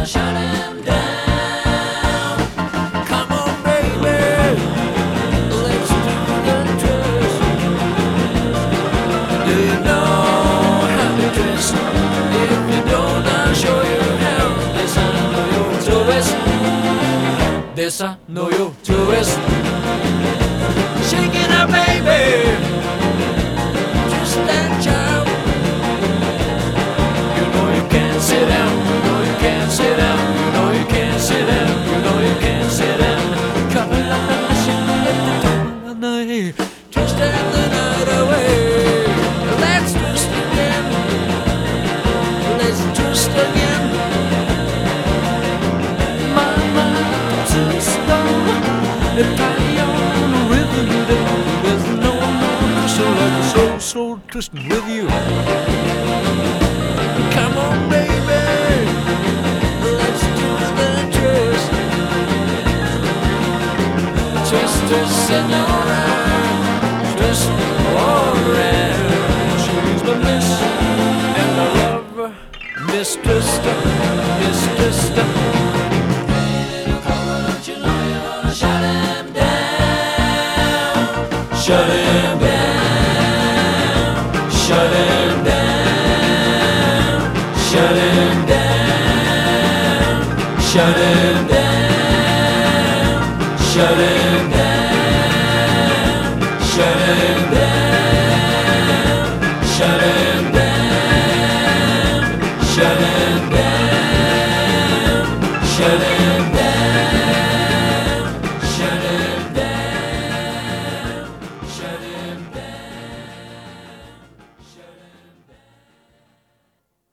shut him down. Come on, baby, let's do the twist. Do you know how to twist? If you don't, I'll show you how. This I know you'll twist. This I know you'll twist. Shake it up, baby. Twist that child. You know you can't sit down. You know you can't sit down. You know you can't sit down. You know you can't sit down. Come along, shake it up, twist that the night away. Let's twist again. Let's twist again. Mama, twist on. Party on the rhythm today. There's no more crystal like a soul twisting with you. Come on, baby, let's do the twist. Twist, twist, senora. Twist, alright. She's my miss, and I love her. Miss Twister, Miss Twister. Shut him down. Shut him down. Shut him down. Shut him down. Shut him down. Shut him down. Shut him down. Shut him down. Shut him down.